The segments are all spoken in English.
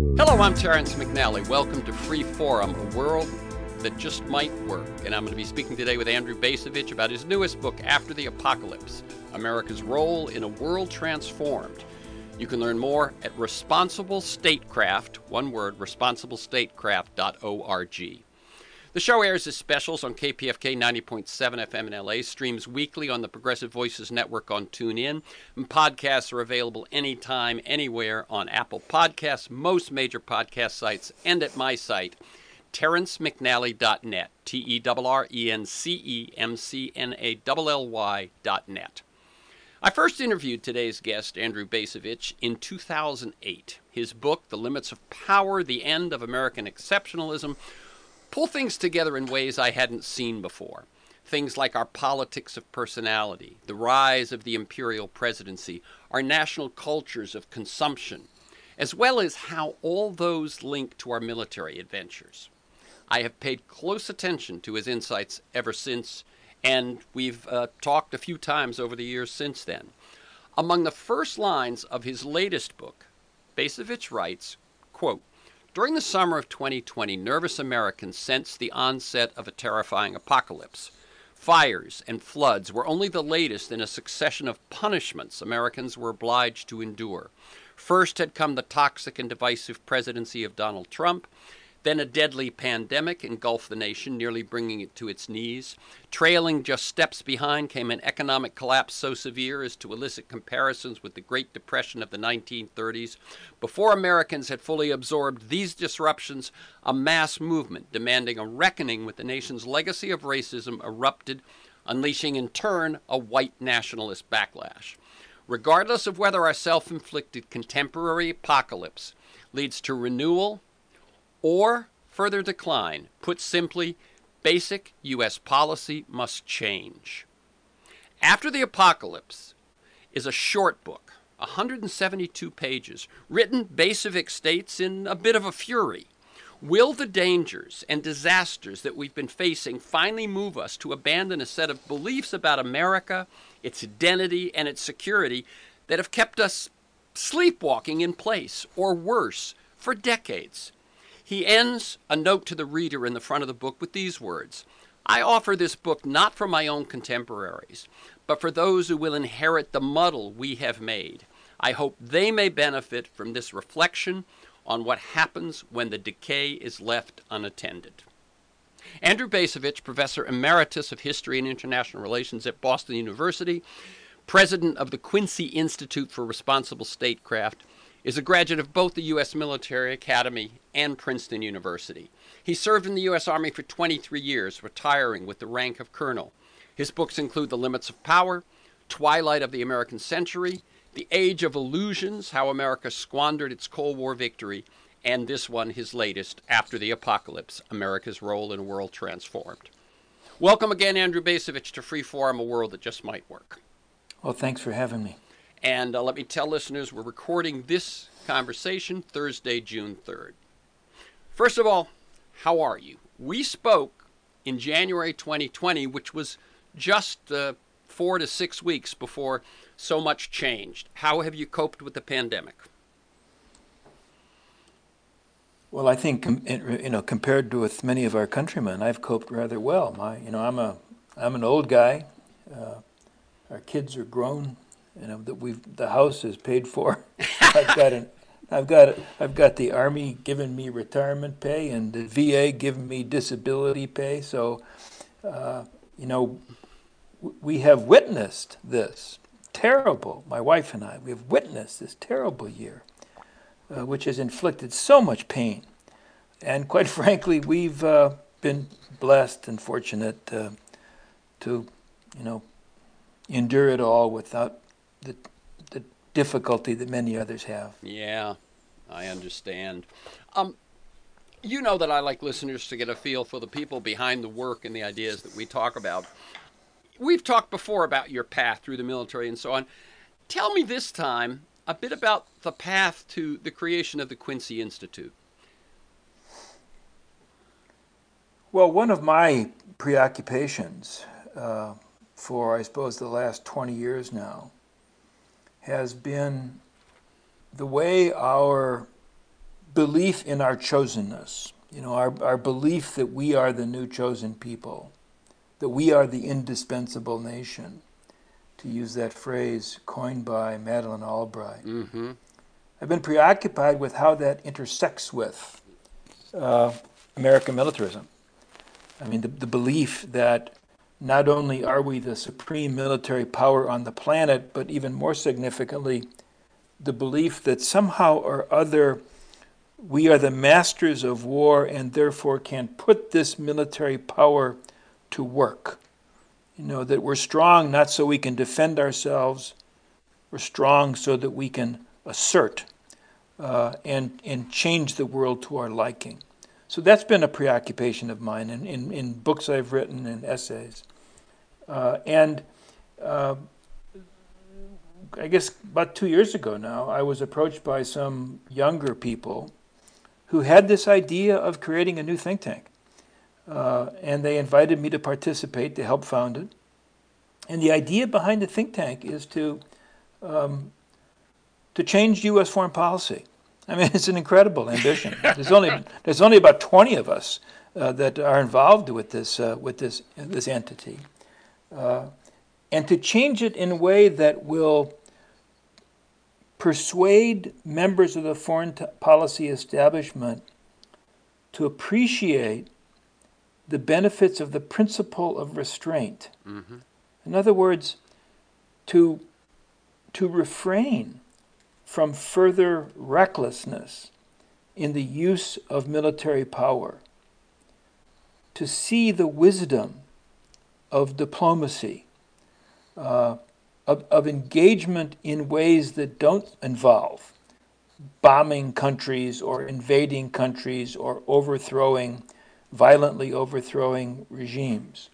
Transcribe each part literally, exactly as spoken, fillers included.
Hello, I'm Terrence McNally. Welcome to Free Forum, a world that just might work. And I'm going to be speaking today with Andrew Bacevich about his newest book, After the Apocalypse, America's Role in a World Transformed. You can learn more at Responsible Statecraft, one word, responsible statecraft dot org. The show airs as specials on K P F K ninety point seven F M in L A, streams weekly on the Progressive Voices Network on TuneIn, and podcasts are available anytime, anywhere on Apple Podcasts, most major podcast sites, and at my site, terrence mcnally dot net, T E R R E N C E M C N A L L Y dot net. I first interviewed today's guest, Andrew Bacevich, in two thousand eight. His book, The Limits of Power, The End of American Exceptionalism, pull things together in ways I hadn't seen before. Things like our politics of personality, the rise of the imperial presidency, our national cultures of consumption, as well as how all those link to our military adventures. I have paid close attention to his insights ever since, and we've uh, talked a few times over the years since then. Among the first lines of his latest book, Bacevich writes, quote, "During the summer of twenty twenty, nervous Americans sensed the onset of a terrifying apocalypse. Fires and floods were only the latest in a succession of punishments Americans were obliged to endure. First had come the toxic and divisive presidency of Donald Trump. Then a deadly pandemic engulfed the nation, nearly bringing it to its knees. Trailing just steps behind came an economic collapse so severe as to elicit comparisons with the Great Depression of the nineteen thirties. Before Americans had fully absorbed these disruptions, a mass movement demanding a reckoning with the nation's legacy of racism erupted, unleashing in turn a white nationalist backlash. Regardless of whether our self-inflicted contemporary apocalypse leads to renewal or further decline, put simply, basic U S policy must change. After the Apocalypse is a short book, one hundred seventy-two pages, written, Bacevich states, in a bit of a fury. Will the dangers and disasters that we've been facing finally move us to abandon a set of beliefs about America, its identity, and its security that have kept us sleepwalking in place, or worse, for decades? He ends a note to the reader in the front of the book with these words: "I offer this book not for my own contemporaries, but for those who will inherit the muddle we have made. I hope they may benefit from this reflection on what happens when the decay is left unattended." Andrew Bacevich, Professor Emeritus of History and International Relations at Boston University, President of the Quincy Institute for Responsible Statecraft, is a graduate of both the U S Military Academy and Princeton University. He served in the U S Army for twenty-three years, retiring with the rank of colonel. His books include The Limits of Power, Twilight of the American Century, The Age of Illusions, How America Squandered Its Cold War Victory, and this one, his latest, After the Apocalypse, America's Role in a World Transformed. Welcome again, Andrew Bacevich, to Free Forum, a world that just might work. Well, thanks for having me. And uh, let me tell listeners, we're recording this conversation Thursday, June third. First of all, how are you? We spoke in January twenty twenty, which was just uh, four to six weeks before so much changed. How have you coped with the pandemic? Well, I think you know, compared to with many of our countrymen, I've coped rather well. My, you know, I'm a, I'm an old guy. Uh, our kids are grown. You know, that we've the house is paid for. I've got an, I've got I've got the Army giving me retirement pay and the V A giving me disability pay. So, uh, you know, w- we have witnessed this terrible. My wife and I, we have witnessed this terrible year, uh, which has inflicted so much pain, and quite frankly, we've uh, been blessed and fortunate uh, to, you know, endure it all without the the difficulty that many others have. Yeah, I understand. Um, you know that I like listeners to get a feel for the people behind the work and the ideas that we talk about. We've talked before about your path through the military and so on. Tell me this time a bit about the path to the creation of the Quincy Institute. Well, one of my preoccupations uh, for, I suppose, the last twenty years now has been the way our belief in our chosenness, you know, our, our belief that we are the new chosen people, that we are the indispensable nation, to use that phrase coined by Madeleine Albright. Mm-hmm. I've been preoccupied with how that intersects with uh, American militarism. I mean, the, the belief that not only are we the supreme military power on the planet, but even more significantly, the belief that somehow or other we are the masters of war and therefore can put this military power to work. You know, that we're strong not so we can defend ourselves, we're strong so that we can assert uh, and, and change the world to our liking. So that's been a preoccupation of mine in, in, in books I've written and essays. Uh, and uh, I guess about two years ago now, I was approached by some younger people who had this idea of creating a new think tank. Uh, and they invited me to participate, to help found it. And the idea behind the think tank is to um, to change U S foreign policy. I mean, it's an incredible ambition. There's only there's only about twenty of us uh, that are involved with this uh, with this this entity, uh, and to change it in a way that will persuade members of the foreign t- policy establishment to appreciate the benefits of the principle of restraint. Mm-hmm. In other words, to to refrain from further recklessness in the use of military power, to see the wisdom of diplomacy, uh, of, of engagement in ways that don't involve bombing countries or invading countries or overthrowing, violently overthrowing regimes.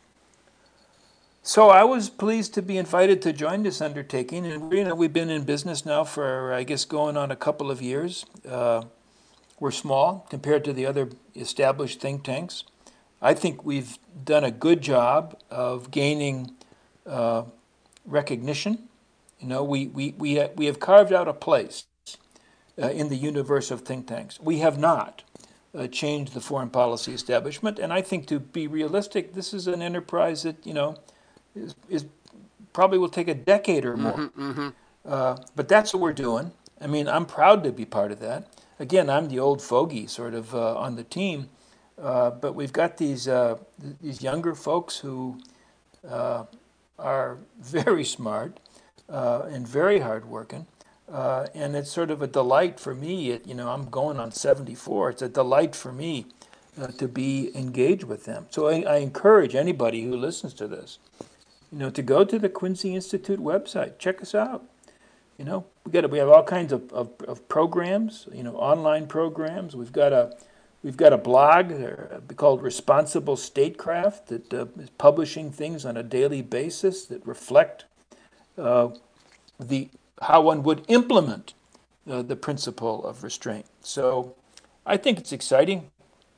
So I was pleased to be invited to join this undertaking, and you know we've been in business now for I guess going on a couple of years. Uh, we're small compared to the other established think tanks. I think we've done a good job of gaining uh, recognition. You know, we we we ha- we have carved out a place uh, in the universe of think tanks. We have not uh, changed the foreign policy establishment, and I think to be realistic, this is an enterprise that you know. Is, is probably will take a decade or more. Mm-hmm, mm-hmm. Uh, but that's what we're doing. I mean, I'm proud to be part of that. Again, I'm the old fogey sort of uh, on the team, uh, but we've got these uh, th- these younger folks who uh, are very smart uh, and very hardworking, uh, and it's sort of a delight for me. It, you know, I'm going on seventy-four. It's a delight for me uh, to be engaged with them. So I, I encourage anybody who listens to this, you know, to go to the Quincy Institute website. Check us out. You know, we got we have all kinds of, of, of programs. You know, online programs. We've got a we've got a blog uh, called Responsible Statecraft that uh, is publishing things on a daily basis that reflect uh, the how one would implement uh, the principle of restraint. So, I think it's exciting.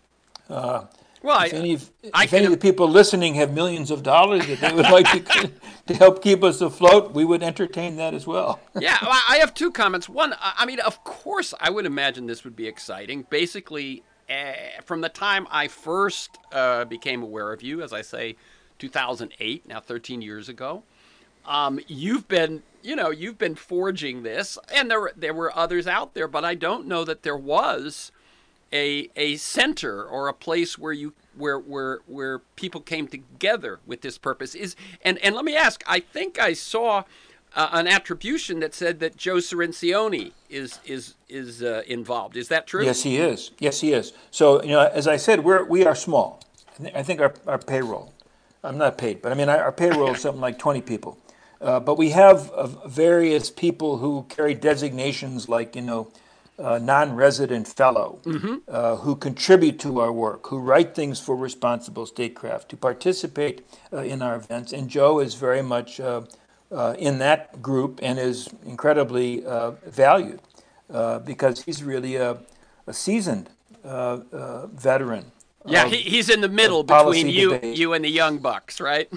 Uh, Well, if I, any, of, I if any of the people listening have millions of dollars that they would like to, to help keep us afloat, we would entertain that as well. Yeah, well, I have two comments. One, I mean, of course, I would imagine this would be exciting. Basically, uh, from the time I first uh, became aware of you, as I say, two thousand eight, now thirteen years ago, um, you've been, you know, you've been forging this, and there there were others out there, but I don't know that there was a a center or a place where you where where where people came together with this purpose. Is and and let me ask, I think I saw uh, an attribution that said that Joe Cirincione is is is uh, involved. Is that true? Yes, he is. Yes, he is. So, you know, as I said, we're we are small. I think our, our payroll, I'm not paid, but I mean, our, our payroll is something like twenty people. Uh, but we have uh, various people who carry designations like, you know, Uh, non-resident fellow, mm-hmm. uh, who contribute to our work, who write things for Responsible Statecraft, to participate uh, in our events. And Joe is very much uh, uh, in that group and is incredibly uh, valued uh, because he's really a, a seasoned uh, uh, veteran. Yeah, of, he, he's in the middle between you debate. you and the young bucks, right?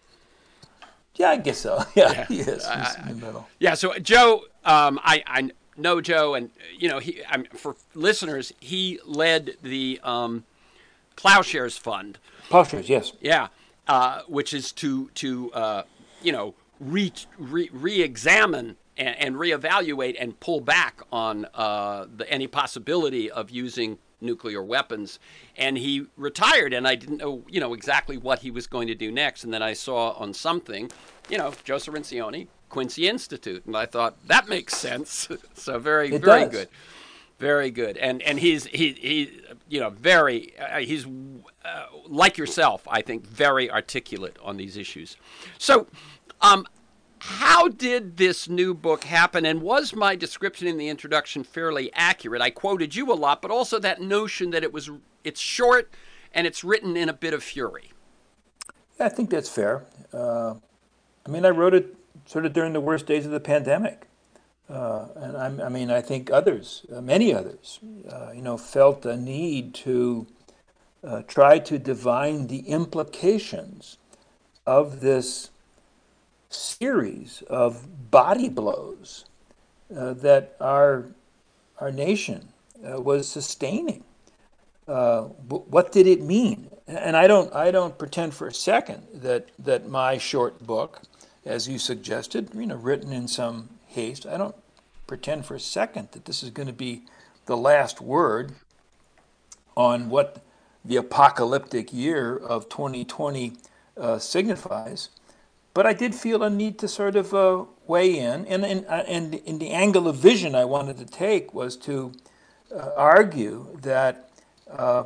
Yeah, I guess so. Yeah, Yeah. he is. He's I, in the middle. Yeah, so Joe, um, I, I know Joe, and you know, he I'm, for listeners, he led the um, Plowshares Fund. Plowshares, yes. Yeah, uh, which is to to uh, you know re, re re-examine and, and reevaluate and pull back on uh, the, any possibility of using nuclear weapons. And he retired, and I didn't know you know exactly what he was going to do next. And then I saw on something, you know, Joe Cirincione, Quincy Institute, and I thought that makes sense. So very It very does. good. Very good, and and he's he he you know very uh, he's uh, like yourself, I think, very articulate on these issues. So, um, how did this new book happen? And was my description in the introduction fairly accurate? I quoted you a lot, but also that notion that it was it's short and it's written in a bit of fury. Yeah, I think that's fair. Uh, I mean, I wrote it sort of during the worst days of the pandemic. Uh, and I'm, I mean, I think others, uh, many others, uh, you know, felt a need to uh, try to divine the implications of this series of body blows uh, that our our nation uh, was sustaining. Uh, what did it mean? And I don't, I don't pretend for a second that that my short book, as you suggested, you know, written in some haste, I don't pretend for a second that this is going to be the last word on what the apocalyptic year of twenty twenty uh, signifies. But I did feel a need to sort of uh, weigh in, and and and in the angle of vision I wanted to take was to uh, argue that uh,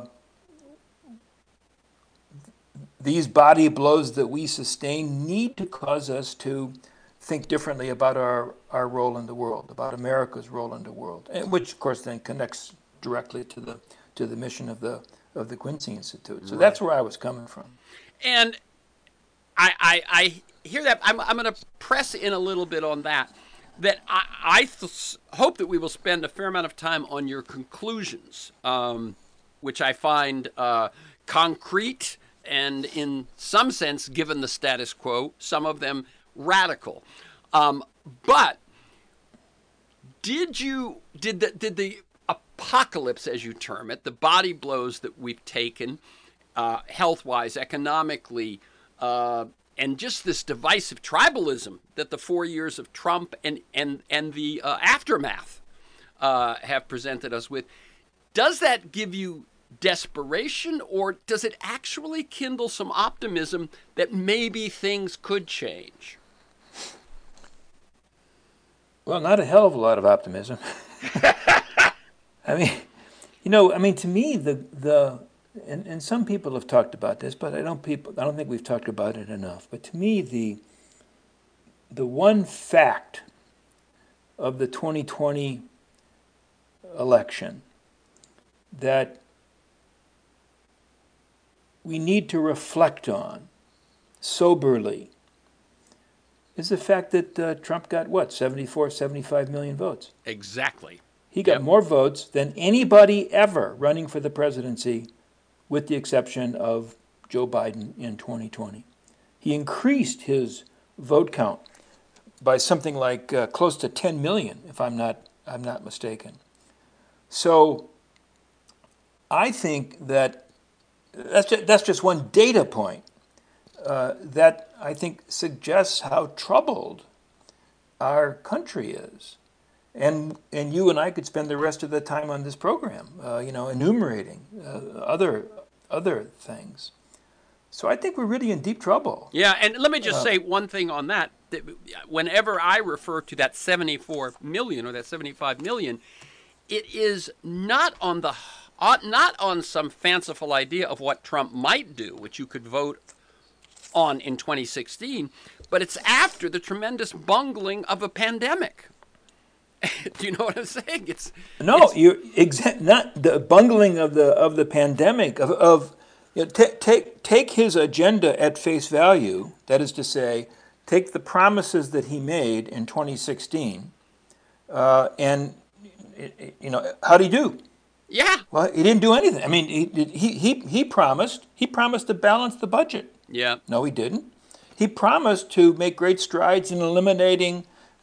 these body blows that we sustain need to cause us to think differently about our, our role in the world, about America's role in the world, and which of course then connects directly to the to the mission of the of the Quincy Institute. So right. That's where I was coming from. And I I, I hear that. I'm I'm going to press in a little bit on that. That I, I th- hope that we will spend a fair amount of time on your conclusions, um, which I find uh, concrete and, in some sense, given the status quo, some of them radical. Um, but did you did the did the apocalypse, as you term it, the body blows that we've taken, uh, health-wise, economically, uh, and just this divisive tribalism that the four years of Trump and and and the uh, aftermath uh, have presented us with, does that give you desperation, or does it actually kindle some optimism that maybe things could change? Well, not a hell of a lot of optimism. I mean, you know, I mean, to me, the the and, and some people have talked about this, but I don't people I don't think we've talked about it enough. But to me, the the one fact of the twenty twenty election that we need to reflect on soberly is the fact that uh, Trump got, what, seventy-four, seventy-five million votes. Exactly. He got yep. more votes than anybody ever running for the presidency, with the exception of Joe Biden in twenty twenty. He increased his vote count by something like uh, close to ten million, if I'm not, I'm not mistaken. So I think that that's just, that's just one data point uh, that I think suggests how troubled our country is. And and you and I could spend the rest of the time on this program, uh, you know, enumerating uh, other other things. So I think we're really in deep trouble. Yeah, and let me just uh, say one thing on that. that. Whenever I refer to that seventy-four million or that seventy-five million, it is not on the not on some fanciful idea of what Trump might do, which you could vote on in twenty sixteen, but it's after the tremendous bungling of a pandemic. Do you know what I'm saying? It's no, it's, you're exa- not the bungling of the of the pandemic of of you know, t- take take his agenda at face value. That is to say, take the promises that he made in twenty sixteen, uh, and you know how'd he do? Yeah. Well, he didn't do anything. I mean, he he he he promised he promised to balance the budget. Yeah. No, he didn't. He promised to make great strides in eliminating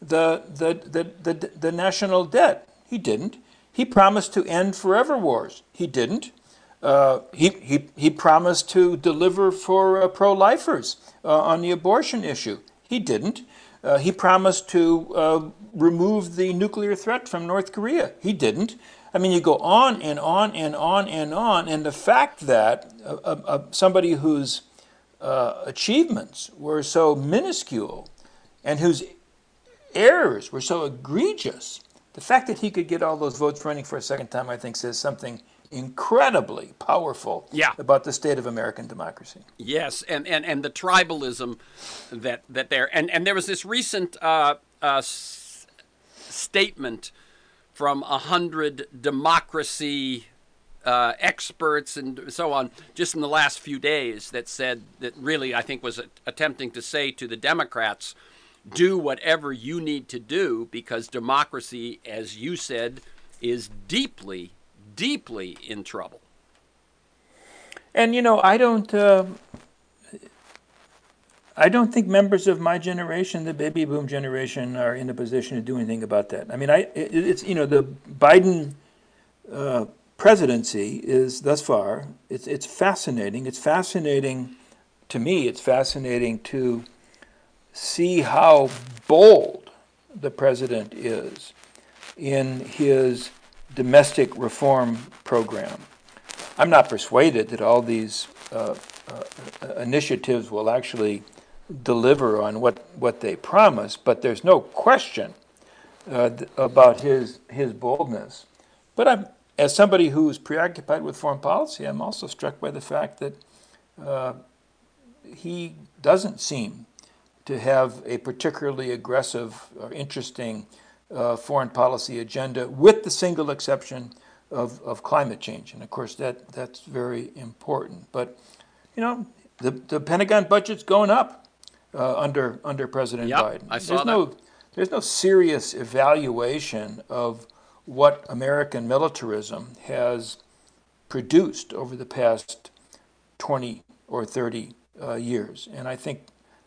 the, the, the, the, the national debt. He didn't. He promised to end forever wars. He didn't. Uh, he, he, he promised to deliver for uh, pro-lifers uh, on the abortion issue. He didn't. Uh, he promised to uh, remove the nuclear threat from North Korea. He didn't. I mean, you go on and on and on and on, and the fact that uh, uh, somebody whose uh, achievements were so minuscule and whose errors were so egregious, the fact that he could get all those votes running for a second time, I think, says something incredibly powerful yeah. about the state of American democracy. Yes, and, and, and the tribalism that that there and, and there was this recent uh, uh, s- statement from a hundred democracy uh, experts and so on just in the last few days that said that really I think was attempting to say to the Democrats, do whatever you need to do because democracy, as you said, is deeply deeply in trouble. And you know, I don't, uh, I don't think members of my generation, the baby boom generation, are in a position to do anything about that. I mean, I it, it's you know the Biden uh, presidency is thus far it's it's fascinating. It's fascinating to me. It's fascinating to see how bold the president is in his domestic reform program. I'm not persuaded that all these uh, uh, initiatives will actually deliver on what, what they promise, but there's no question uh, th- about his his boldness. But I'm, as somebody who's preoccupied with foreign policy, I'm also struck by the fact that uh, he doesn't seem to have a particularly aggressive or interesting uh, foreign policy agenda, with the single exception of, of climate change. And of course, that, that's very important. But, you know, the, the Pentagon budget's going up uh, under under President Yep, Biden. I saw there's that. no there's no serious evaluation of what American militarism has produced over the past twenty or thirty uh, years. And I think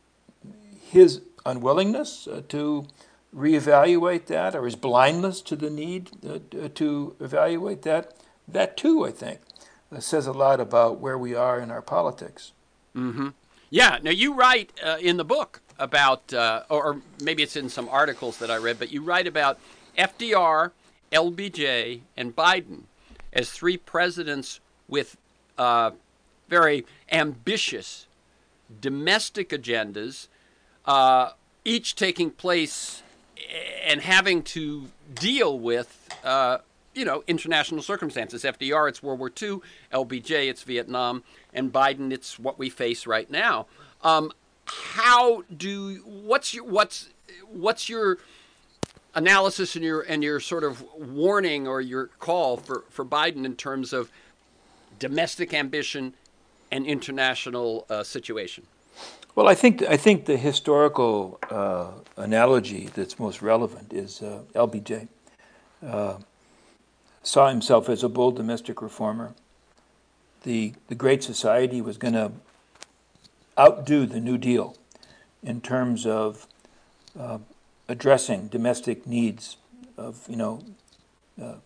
his unwillingness uh, to reevaluate that, or his blindness to the need uh, to evaluate that, that too, I think, uh, says a lot about where we are in our politics. Mm-hmm. Yeah. Now you write uh, in the book about, uh, or, or maybe it's in some articles that I read, but you write about F D R, L B J, and Biden as three presidents with uh, very ambitious domestic agendas, uh, each taking place and having to deal with, uh, you know, international circumstances. F D R, it's World War Two. L B J, it's Vietnam. And Biden, it's what we face right now. Um, how do, what's your, what's, what's your analysis and your, and your sort of warning or your call for, for Biden in terms of domestic ambition and international uh, situation? Well, I think I think the historical uh, analogy that's most relevant is uh, L B J. Uh, saw himself as a bold domestic reformer. The the Great Society was going to outdo the New Deal in terms of uh, addressing domestic needs of you know uh,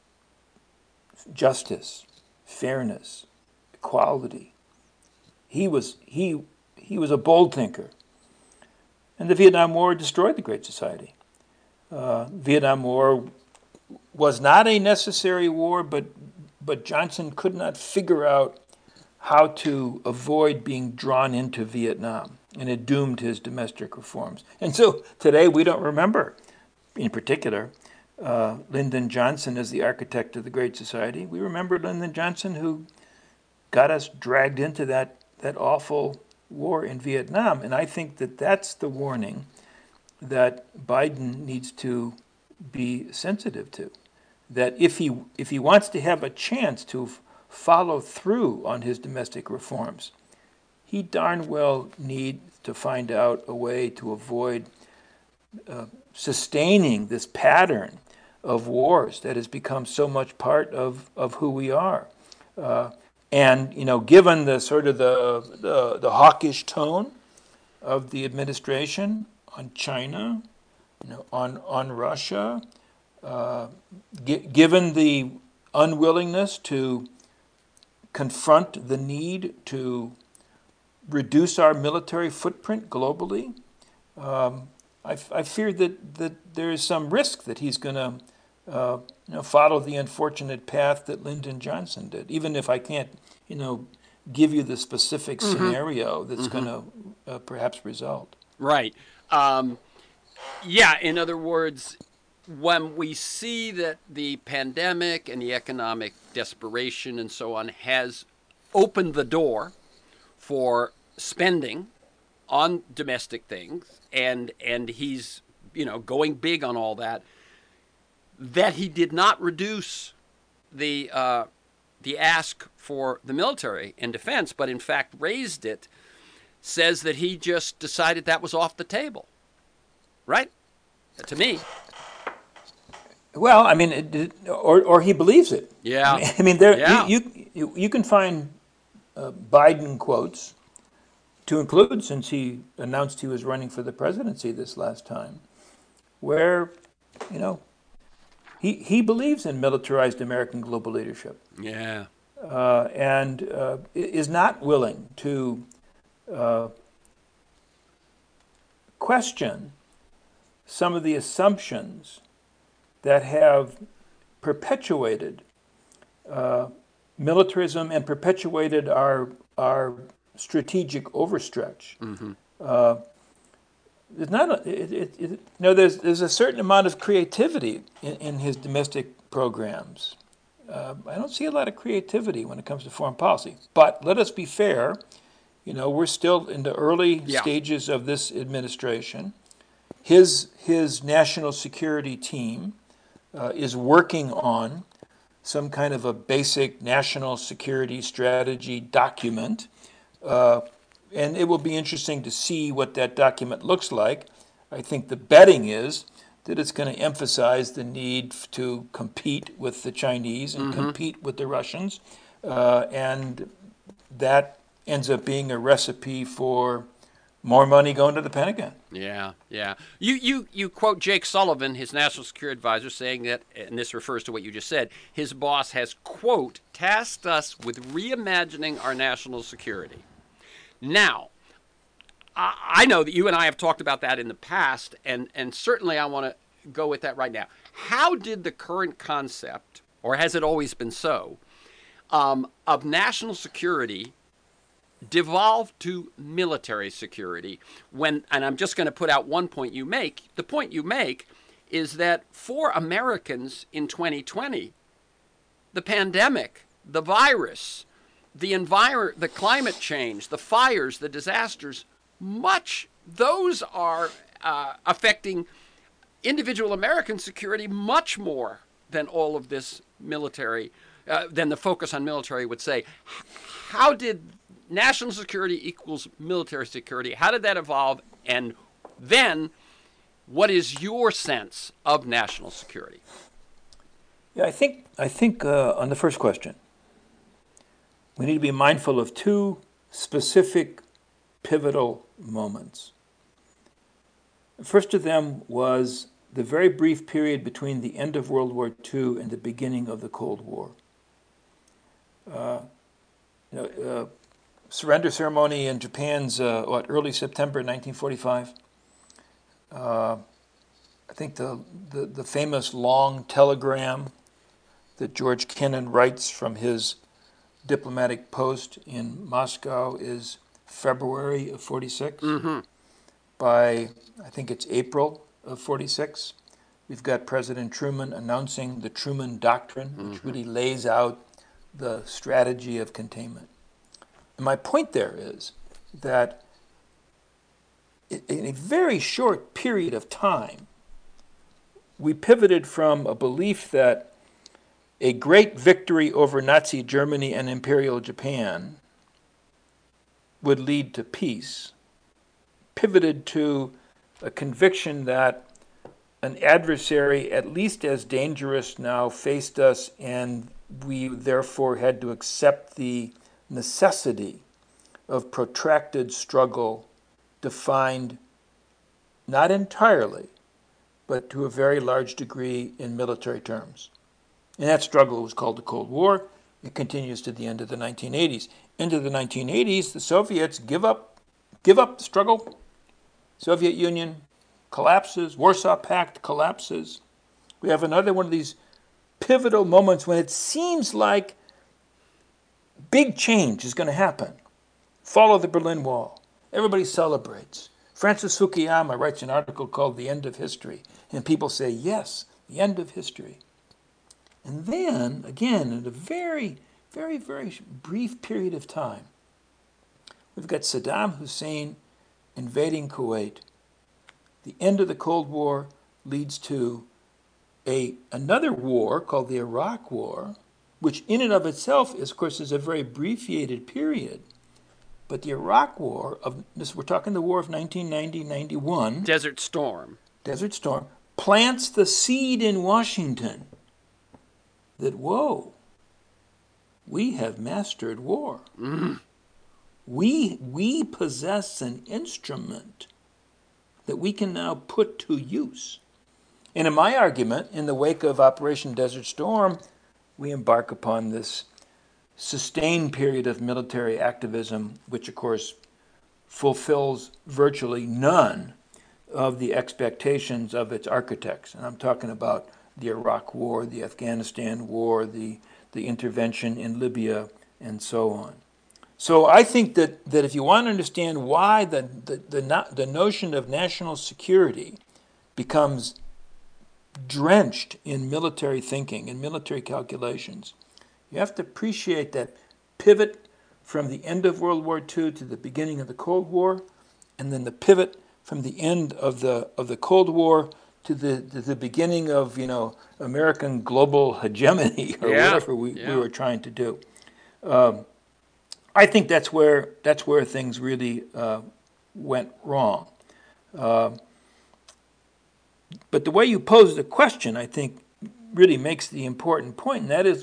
justice, fairness, equality. He was he. He was a bold thinker. And the Vietnam War destroyed the Great Society. Uh, Vietnam War was not a necessary war, but but Johnson could not figure out how to avoid being drawn into Vietnam, and it doomed his domestic reforms. And so today we don't remember, in particular, uh, Lyndon Johnson as the architect of the Great Society. We remember Lyndon Johnson, who got us dragged into that that awful war in Vietnam. And I think that that's the warning that Biden needs to be sensitive to. That if he if he wants to have a chance to f- follow through on his domestic reforms, he darn well needs to find out a way to avoid uh, sustaining this pattern of wars that has become so much part of, of who we are. Uh, And, you know, given the sort of the, the, the hawkish tone of the administration on China, you know, on on Russia, uh, gi- given the unwillingness to confront the need to reduce our military footprint globally, um, I, f- I fear that, that there is some risk that he's going to uh, you know, follow the unfortunate path that Lyndon Johnson did. Even if I can't, you know, give you the specific Mm-hmm. scenario that's Mm-hmm. going to uh, perhaps result. Right. Um, yeah, in other words, when we see that the pandemic and the economic desperation and so on has opened the door for spending on domestic things, and and he's, you know, going big on all that, that he did not reduce the uh, the ask for the military and defense, but in fact raised it, says that he just decided that was off the table, right? To me. Well, I mean, it, it- or or he believes it. I Yeah. mean, I mean, there you Yeah. you you, you can find uh, Biden quotes to include since he announced he was running for the presidency this last time, where you know he he believes in militarized American global leadership Yeah. uh, and uh, is not willing to uh, question some of the assumptions that have perpetuated uh, militarism and perpetuated our our strategic overstretch. Mm-hmm. Uh, it's not a, it, it, it, you know there's there's a certain amount of creativity in, in his domestic programs. Uh, I don't see a lot of creativity when it comes to foreign policy. But let us be fair. You know, we're still in the early Yeah. stages of this administration. His his national security team uh, is working on some kind of a basic national security strategy document. Uh, and it will be interesting to see what that document looks like. I think the betting is that it's going to emphasize the need to compete with the Chinese and Mm-hmm. compete with the Russians. Uh, and that ends up being a recipe for more money going to the Pentagon. Yeah, yeah. You, you, you quote Jake Sullivan, his national security advisor, saying that, and this refers to what you just said, his boss has, quote, tasked us with reimagining our national security. Now, I, I know that you and I have talked about that in the past, and, and certainly I want to go with that right now. How did the current concept, or has it always been so, um, of national security devolve to military security when, and I'm just going to put out one point you make, the point you make is that for Americans in twenty twenty, the pandemic, the virus, the envir- the climate change, the fires, the disasters, much those are uh, affecting individual American security much more than all of this military, uh, than the focus on military would say. How did national security equals military security? How did that evolve? And then, what is your sense of national security? Yeah, I think I think uh, on the first question, we need to be mindful of two specific pivotal moments. The first of them was the very brief period between the end of World War Two and the beginning of the Cold War. Uh, you know, uh, surrender ceremony in Japan's uh, what early September nineteen forty-five. Uh, I think the, the the famous long telegram that George Kennan writes from his diplomatic post in Moscow is February of forty-six. Mm-hmm. By, I think it's April of forty-six, we've got President Truman announcing the Truman Doctrine, which Mm-hmm. really lays out the strategy of containment. And my point there is that in a very short period of time, we pivoted from a belief that a great victory over Nazi Germany and Imperial Japan would lead to peace, pivoted to a conviction that an adversary at least as dangerous now faced us, and we therefore had to accept the necessity of protracted struggle defined not entirely, but to a very large degree in military terms. And that struggle was called the Cold War. It continues to the end of the nineteen eighties. Into the nineteen eighties, the Soviets give up, give up the struggle. Soviet Union collapses. Warsaw Pact collapses. We have another one of these pivotal moments when it seems like big change is going to happen. Fall of the Berlin Wall. Everybody celebrates. Francis Fukuyama writes an article called The End of History, and people say, yes, the end of history. And then, again, in a very, very, very brief period of time, we've got Saddam Hussein invading Kuwait. The end of the Cold War leads to a another war called the Iraq War, which in and of itself, is, of course, is a very abbreviated period. But the Iraq War, of this, we're talking the war of nineteen ninety to ninety-one. Desert Storm. Desert Storm plants the seed in Washington that, whoa, we have mastered war. Mm. We, we possess an instrument that we can now put to use. And in my argument, in the wake of Operation Desert Storm, we embark upon this sustained period of military activism, which of course fulfills virtually none of the expectations of its architects. And I'm talking about the Iraq War, the Afghanistan War, the, the intervention in Libya, and so on. So I think that, that if you want to understand why the, the, the, the notion of national security becomes drenched in military thinking and military calculations, you have to appreciate that pivot from the end of World War Two to the beginning of the Cold War, and then the pivot from the end of the of the Cold War to the to the beginning of, you know, American global hegemony, or yeah. whatever we, yeah. we were trying to do. Um, I think that's where that's where things really uh, went wrong. Uh, but the way you pose the question, I think, really makes the important point, and that is,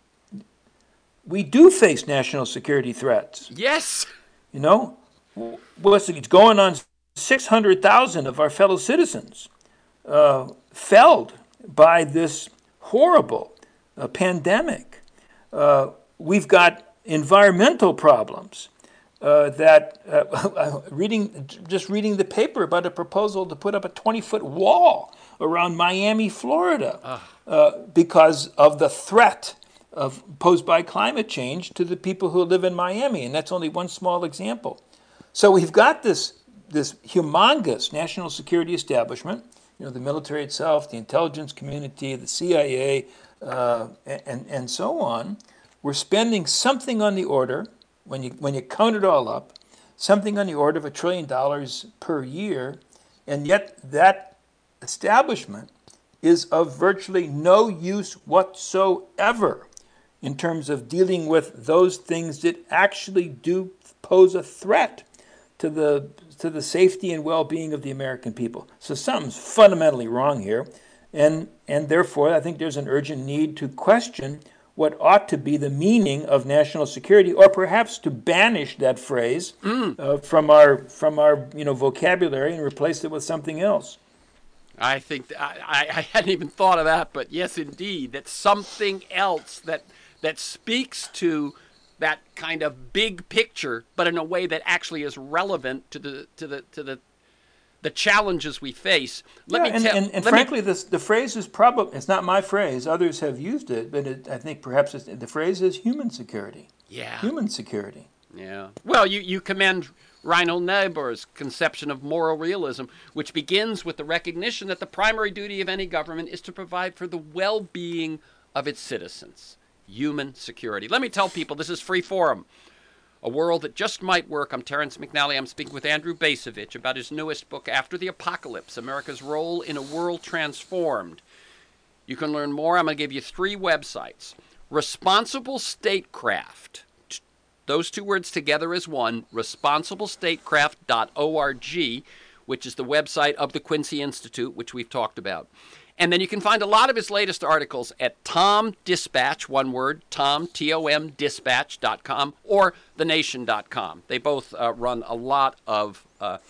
we do face national security threats. Yes. You know, what's it's going on? Six hundred thousand of our fellow citizens uh, felled by this horrible uh, pandemic. Uh, we've got environmental problems. Uh, that uh, reading just reading the paper about a proposal to put up a twenty-foot wall around Miami, Florida, uh, because of the threat of posed by climate change to the people who live in Miami, and that's only one small example. So we've got this this humongous national security establishment, you know, the military itself, the intelligence community, the C I A, uh, and and so on. We're spending something on the order, when you when you count it all up, something on the order of a trillion dollars per year, and yet that establishment is of virtually no use whatsoever in terms of dealing with those things that actually do pose a threat to the to the safety and well-being of the American people. So something's fundamentally wrong here, and and therefore I think there's an urgent need to question what ought to be the meaning of national security, or perhaps to banish that phrase mm. uh, from our from our you know vocabulary and replace it with something else. I think th- I, I hadn't even thought of that, but yes, indeed, that's something else that that speaks to that kind of big picture, but in a way that actually is relevant to the to the to the the challenges we face. Let yeah, me and, tell. and, and let frankly, me, this, the phrase is probably, it's not my phrase. Others have used it, but it, I think perhaps it's, the phrase is human security. Yeah. Human security. Yeah. Well, you, you commend Reinhold Niebuhr's conception of moral realism, which begins with the recognition that the primary duty of any government is to provide for the well-being of its citizens. Human security. Let me tell people, this is Free Forum, a world that just might work. I'm Terence McNally. I'm speaking with Andrew Bacevich about his newest book, After the Apocalypse, America's Role in a World Transformed. You can learn more. I'm going to give you three websites. Responsible Statecraft. Those two words together as one, responsible statecraft dot org, which is the website of the Quincy Institute, which we've talked about. And then you can find a lot of his latest articles at Tom Dispatch, one word, Tom, T O M, dispatch dot com, or the nation dot com. They both uh, run a lot of uh,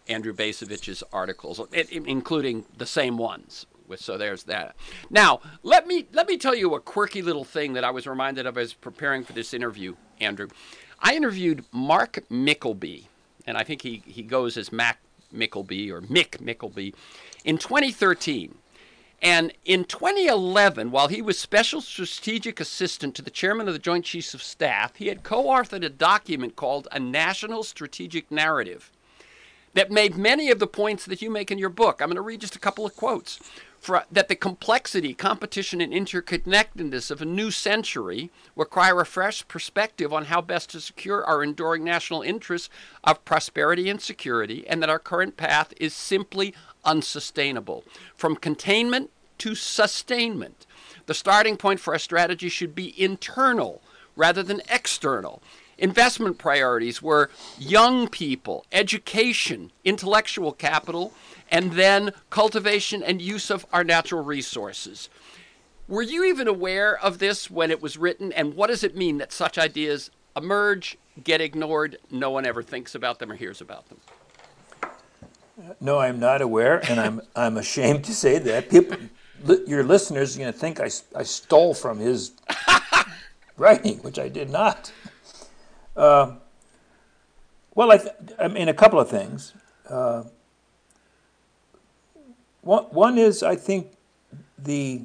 Andrew Bacevich's articles, it, including the same ones. So there's that. Now, let me let me tell you a quirky little thing that I was reminded of as preparing for this interview, Andrew. I interviewed Mark Mickleby, and I think he, he goes as Mac Mickleby or Mick Mickleby, in twenty thirteen. And in twenty eleven, while he was Special Strategic Assistant to the Chairman of the Joint Chiefs of Staff, he had co-authored a document called A National Strategic Narrative that made many of the points that you make in your book. I'm going to read just a couple of quotes. For, that the complexity, competition, and interconnectedness of a new century require a fresh perspective on how best to secure our enduring national interests of prosperity and security, and that our current path is simply unsustainable. From containment to sustainment, the starting point for our strategy should be internal rather than external. Investment priorities were young people, education, intellectual capital, and then cultivation and use of our natural resources. Were you even aware of this when it was written, and what does it mean that such ideas emerge, get ignored, no one ever thinks about them or hears about them? No, I'm not aware, and I'm I'm ashamed to say that. People, li, your listeners are going to think I, I stole from his writing, which I did not. Uh, well, I, th- I mean, a couple of things. Uh, one, one is, I think, the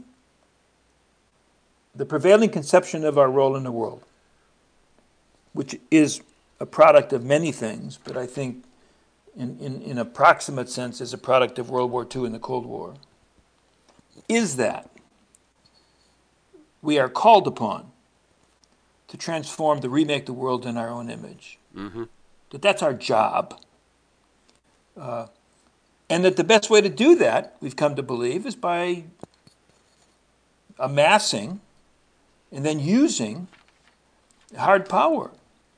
the prevailing conception of our role in the world, which is a product of many things, but I think in, in, in a proximate sense is a product of World War Two and the Cold War, is that we are called upon to transform, to remake the world in our own image. Mm-hmm. That that's our job. Uh, and that the best way to do that, we've come to believe, is by amassing and then using hard power.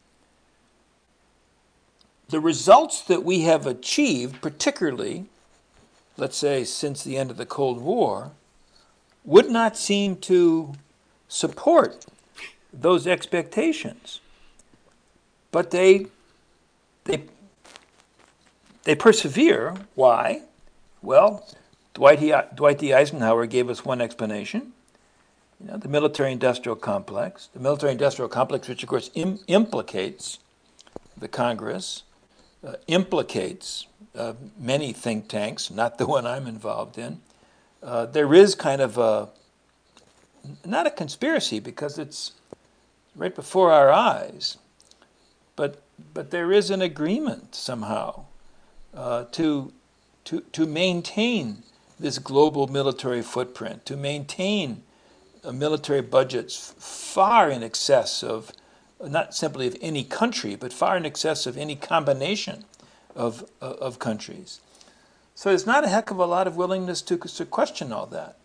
The results that we have achieved, particularly, let's say, since the end of the Cold War, would not seem to support those expectations. But they they they persevere. Why? Well, Dwight, he, Dwight D. Eisenhower gave us one explanation. You know, the military-industrial complex. The military-industrial complex, which of course im- implicates the Congress, uh, implicates uh, many think tanks, not the one I'm involved in. Uh, there is kind of a, not a conspiracy because it's right before our eyes, but but there is an agreement somehow uh, to to to maintain this global military footprint, to maintain uh, military budgets far in excess of not simply of any country, but far in excess of any combination of uh, of countries. So there's not a heck of a lot of willingness to to question all that.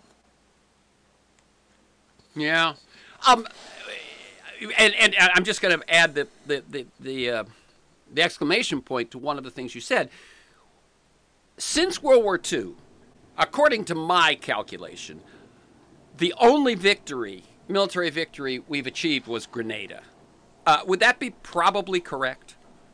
Yeah. Um. And, and I'm just going to add the the the the, uh, the exclamation point to one of the things you said. Since World War Two, according to my calculation, the only victory, military victory we've achieved was Grenada. Uh, would that be probably correct?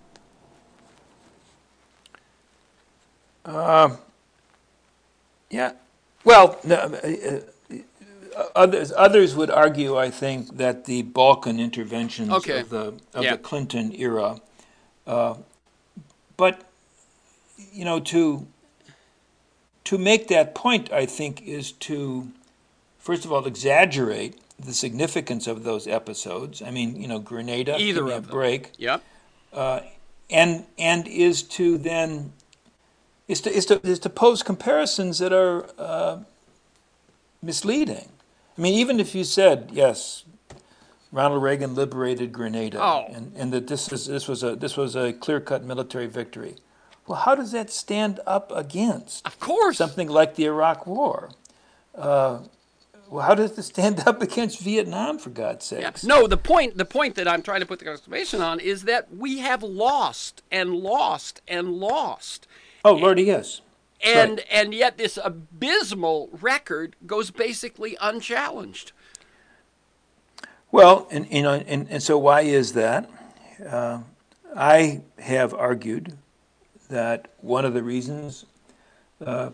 Uh, yeah. Well, no, uh, Others, others would argue, I think, that the Balkan interventions okay. of the of yeah. the Clinton era, uh, but you know, to to make that point, I think, is to first of all exaggerate the significance of those episodes. I mean, you know, Grenada, either give me of a them. break. Yep. Uh, and and is to then is to is to is to pose comparisons that are uh, misleading. I mean, even if you said, yes, Ronald Reagan liberated Grenada, oh. and, and that this is this was a this was a clear-cut military victory, well, how does that stand up against of course something like the Iraq War? Uh, well, how does it stand up against Vietnam, for God's sakes? Yeah. No, the point the point that I'm trying to put the exclamation on is that we have lost and lost and lost. Oh, Lordy, yes. And right. and yet this abysmal record goes basically unchallenged. Well, and you know, and, and so why is that? Uh, I have argued that one of the reasons uh,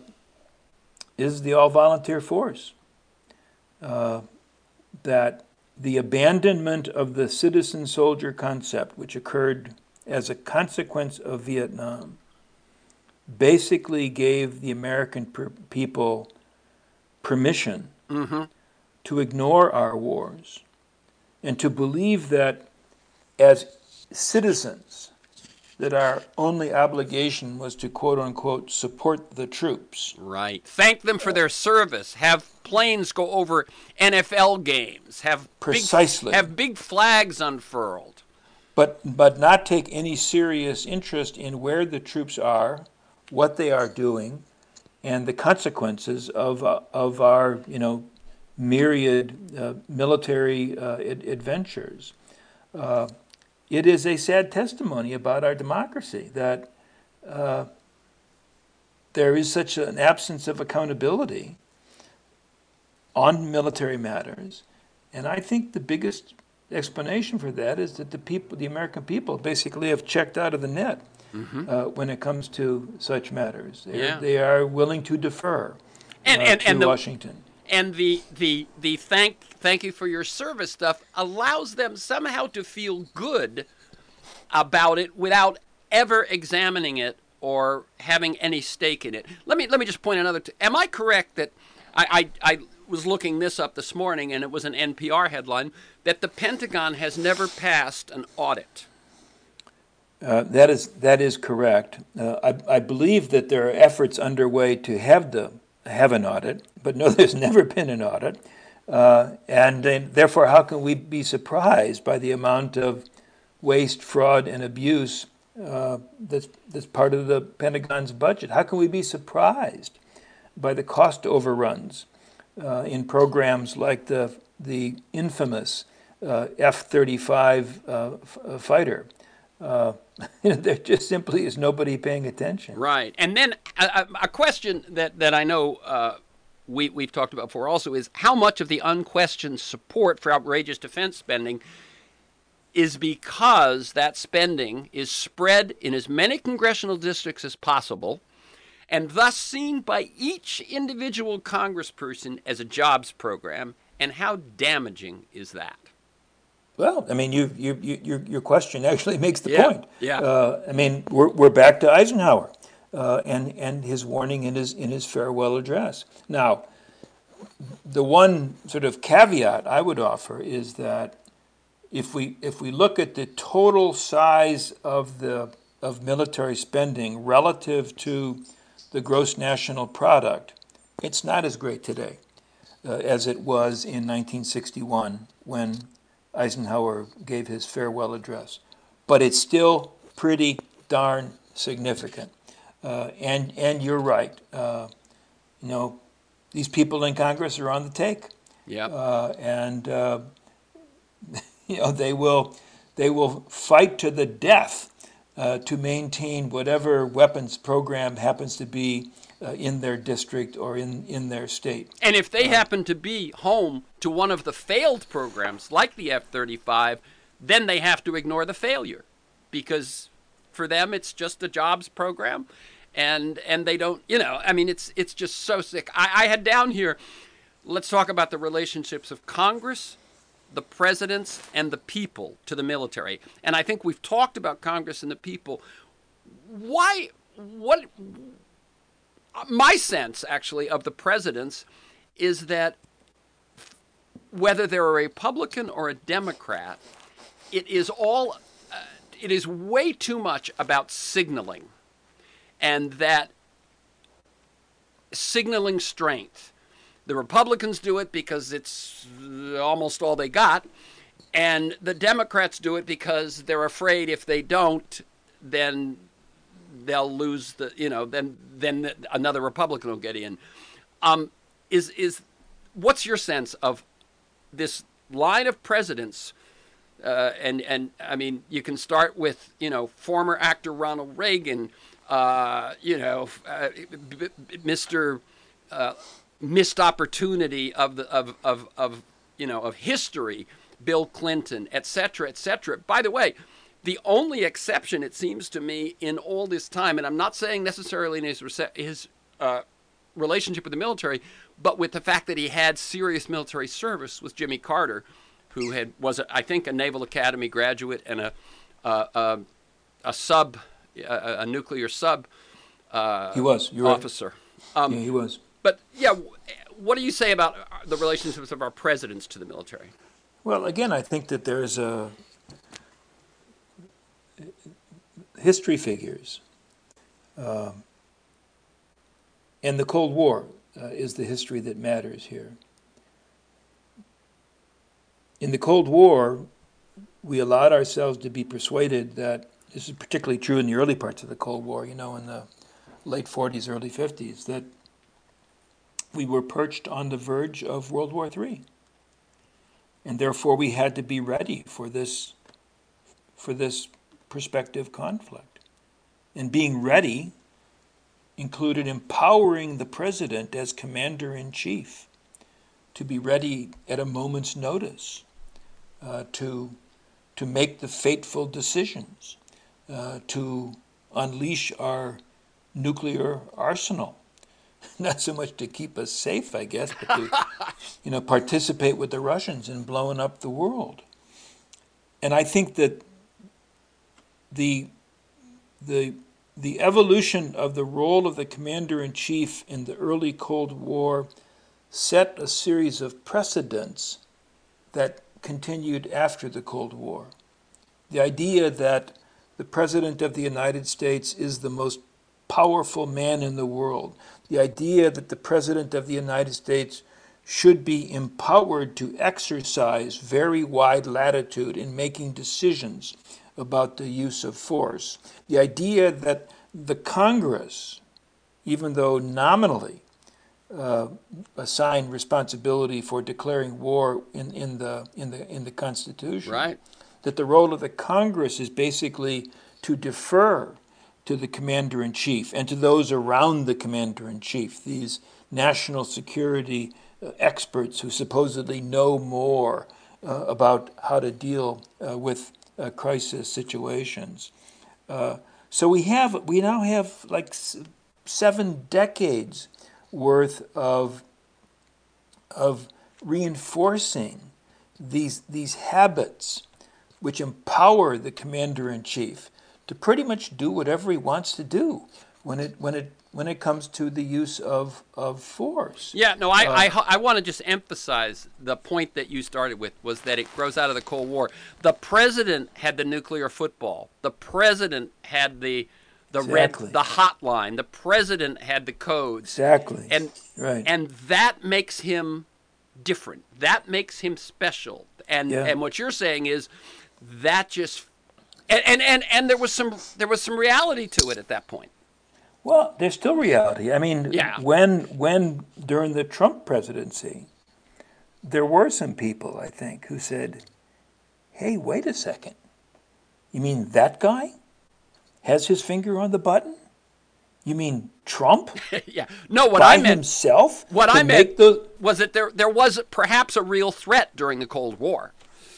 is the all-volunteer force. Uh, that the abandonment of the citizen-soldier concept, which occurred as a consequence of Vietnam, basically gave the American per- people permission Mm-hmm. to ignore our wars and to believe that as citizens, that our only obligation was to quote unquote support the troops. Right. Thank them for their service. Have planes go over N F L games. Have Precisely. Big, have big flags unfurled. But but not take any serious interest in where the troops are, what they are doing, and the consequences of uh, of our you know myriad uh, military uh, ad- adventures. Uh, it is a sad testimony about our democracy that uh, there is such an absence of accountability on military matters, and I think the biggest explanation for that is that the people, the American people, basically have checked out of the net. Mm-hmm. uh, when it comes to such matters. Yeah. They are willing to defer And uh, and, to and the, Washington. And the the the thank thank you for your service stuff allows them somehow to feel good about it without ever examining it or having any stake in it. Let me let me just point another. T- Am I correct that I, I I was looking this up this morning and it was an N P R headline that the Pentagon has never passed an audit? Uh, that is that is correct. Uh, I, I believe that there are efforts underway to have the have an audit, but no, there's never been an audit, uh, and then, therefore, how can we be surprised by the amount of waste, fraud, and abuse uh, that's that's part of the Pentagon's budget? How can we be surprised by the cost overruns uh, in programs like the the infamous uh, F thirty-five uh, f- fighter? Uh, there just simply is nobody paying attention. Right. And then a, a question that, that I know uh, we, we've talked about before also is how much of the unquestioned support for outrageous defense spending is because that spending is spread in as many congressional districts as possible and thus seen by each individual congressperson as a jobs program, and how damaging is that? Well, I mean, you, you, you, your, your question actually makes the Yeah, point. yeah. Uh, I mean, we're, we're back to Eisenhower uh, and, and his warning in his, in his farewell address. Now, the one sort of caveat I would offer is that if we, if we look at the total size of, the, of military spending relative to the gross national product, it's not as great today uh, as it was in nineteen sixty-one when Eisenhower gave his farewell address. But it's still pretty darn significant. Uh, and, and you're right. Uh, you know, these people in Congress are on the take. Yeah. Uh, and, uh, you know, they will, they will fight to the death uh, to maintain whatever weapons program happens to be uh, in their district or in, in their state. And if they happen to be home to one of the failed programs, like the F thirty-five, then they have to ignore the failure, because for them it's just a jobs program, and and they don't, you know, I mean, it's it's just so sick. I, I had down here, let's talk about the relationships of Congress, the presidents, and the people to the military. And I think we've talked about Congress and the people. Why, what... My sense, actually, of the presidents is that whether they're a Republican or a Democrat, it is all, uh, it is way too much about signaling, and that signaling strength. The Republicans do it because it's almost all they got, and the Democrats do it because they're afraid if they don't, then they'll lose the, you know, then then another Republican will get in. Um, is is what's your sense of this line of presidents? Uh, and and I mean, you can start with, you know, former actor Ronald Reagan, uh, you know, uh, Mister Uh, missed opportunity of the of, of of you know of history, Bill Clinton, et cetera, et cetera. By the way, The only exception, it seems to me, in all this time, and I'm not saying necessarily in his, his uh, relationship with the military, but with the fact that he had serious military service, was Jimmy Carter, who had was, I think, a Naval Academy graduate and a uh, a, a sub, a, a nuclear sub uh, he was. You're officer. Right. Um, yeah, he was. But, yeah, what do you say about the relationships of our presidents to the military? Well, again, I think that there's a history figures. Um, and the Cold War uh, is the history that matters here. In the Cold War, we allowed ourselves to be persuaded that, this is particularly true in the early parts of the Cold War, you know, in the late forties, early fifties, that we were perched on the verge of World War Three. And therefore we had to be ready for this, for this prospective conflict. And being ready included empowering the president as commander-in-chief to be ready at a moment's notice, uh, to, to make the fateful decisions, uh, to unleash our nuclear arsenal. Not so much to keep us safe, I guess, but to you know, participate with the Russians in blowing up the world. And I think that the, the, the evolution of the role of the commander-in-chief in the early Cold War set a series of precedents that continued after the Cold War. The idea that the President of the United States is the most powerful man in the world, the idea that the President of the United States should be empowered to exercise very wide latitude in making decisions about the use of force, the idea that the Congress, even though nominally uh, assigned responsibility for declaring war in, in, the, in, the, in the Constitution, right, that the role of the Congress is basically to defer to the commander-in-chief and to those around the commander-in-chief, these national security uh, experts who supposedly know more uh, about how to deal uh, with uh, crisis situations. Uh, so we have, we now have like s- seven decades worth of, of reinforcing these, these habits which empower the commander-in-chief to pretty much do whatever he wants to do when it when it when it comes to the use of of force. Yeah, no, I Uh, I, I want to just emphasize the point that you started with, was that it grows out of the Cold War. The president had the nuclear football. The president had the the Exactly. red the hotline. The president had the codes. Exactly. And Right. and that makes him different. That makes him special. And Yeah. and what you're saying is that just and, and, and, and there was some there was some reality to it at that point. Well, there's still reality. I mean, Yeah. when when during the Trump presidency, there were some people, I think, who said, "Hey, wait a second. You mean that guy has his finger on the button? You mean Trump Yeah. No, what by I meant himself what to I meant make the was that there there was perhaps a real threat during the Cold War.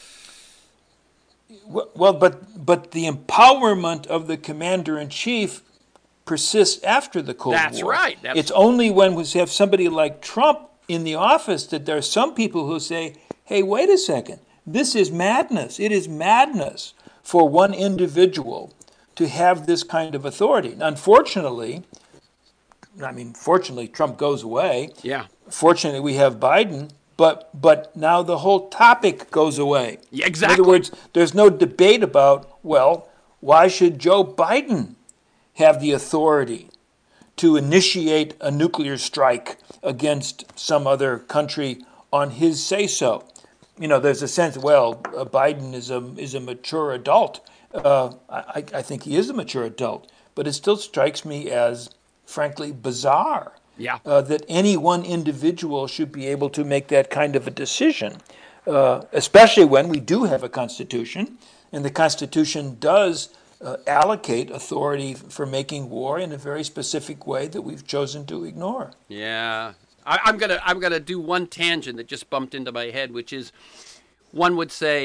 Well, but but the empowerment of the commander-in-chief persists after the Cold That's War. right. That's- It's only when we have somebody like Trump in the office that there are some people who say, hey, wait a second, this is madness. It is madness for one individual to have this kind of authority. Unfortunately, I mean, fortunately, Trump goes away. Yeah. Fortunately, we have Biden. But but now the whole topic goes away. Yeah, exactly. In other words, there's no debate about, well, why should Joe Biden have the authority to initiate a nuclear strike against some other country on his say-so? You know, there's a sense, well, uh, Biden is a is a mature adult. Uh, I, I think he is a mature adult, but it still strikes me as, frankly, bizarre. Yeah. Uh, that any one individual should be able to make that kind of a decision, uh, especially when we do have a Constitution, and the Constitution does uh, allocate authority for making war in a very specific way that we've chosen to ignore. Yeah. I, I'm gonna I'm gonna do one tangent that just bumped into my head, which is one would say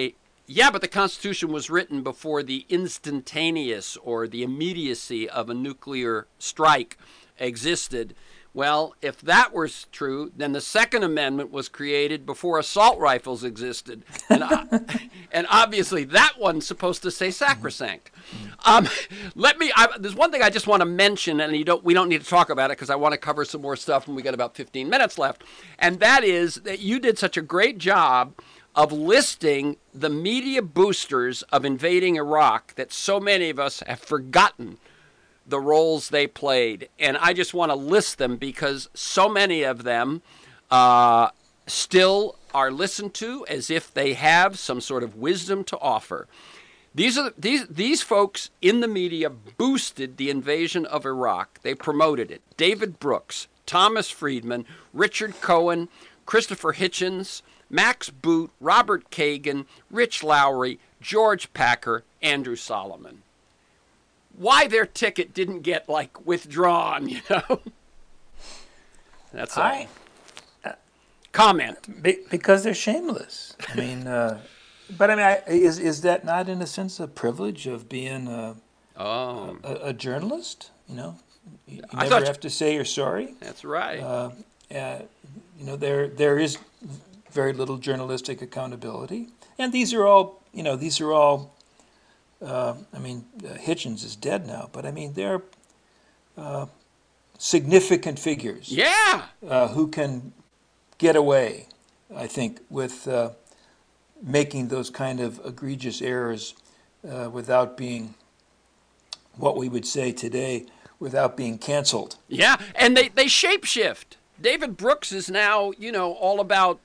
Yeah, but the Constitution was written before the instantaneous or the immediacy of a nuclear strike existed. Well, if that was true, then the Second Amendment was created before assault rifles existed. And, and obviously that one's supposed to say sacrosanct. Um, let me, I, there's one thing I just want to mention, and you don't, we don't need to talk about it because I want to cover some more stuff and we got about fifteen minutes left. And that is that you did such a great job of listing the media boosters of invading Iraq that so many of us have forgotten the roles they played. And I just want to list them because so many of them uh, still are listened to as if they have some sort of wisdom to offer. These are these these folks in the media boosted the invasion of Iraq. They promoted it. David Brooks, Thomas Friedman, Richard Cohen, Christopher Hitchens, Max Boot, Robert Kagan, Rich Lowry, George Packer, Andrew Solomon. Why their ticket didn't get, like, withdrawn, you know? That's all. I, uh, Comment. Be, because they're shameless. I mean, uh, but I mean, I, is is that not, in a sense, a privilege of being a, Oh, a, a journalist? You know, you, you I never thought- have to say you're sorry. that's right. Uh, uh, you know, there there is very little journalistic accountability, and these are all, you know, these are all. Uh, I mean, uh, Hitchens is dead now, but I mean, they're uh, significant figures yeah. uh, who can get away, I think, with uh, making those kind of egregious errors uh, without being, what we would say today, without being canceled. Yeah, and they, they shapeshift. David Brooks is now, you know, all about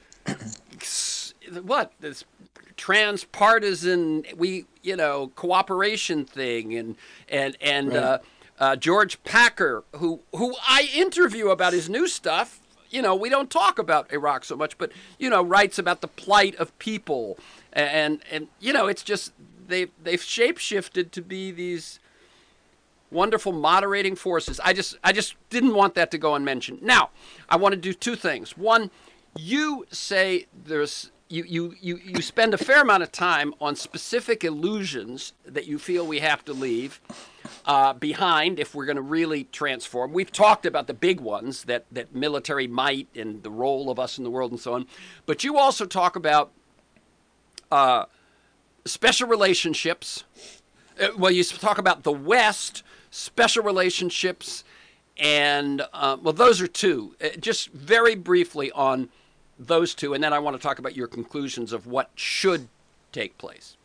what? This transpartisan, we, you know, cooperation thing. And, and, and Right. uh, uh, George Packer, who, who I interview about his new stuff. You know, we don't talk about Iraq so much, but, you know, writes about the plight of people. And, and you know, it's just, they, they've shapeshifted to be these wonderful moderating forces. I just I just didn't want that to go unmentioned. Now, I want to do two things. One, you say there's you you you, you spend a fair amount of time on specific illusions that you feel we have to leave uh, behind if we're going to really transform. We've talked about the big ones, that that military might and the role of us in the world and so on. But you also talk about uh, special relationships. Uh, well, you talk about the West, special relationships, and, uh, well, those are two. Uh, just very briefly on those two, and then I want to talk about your conclusions of what should take place.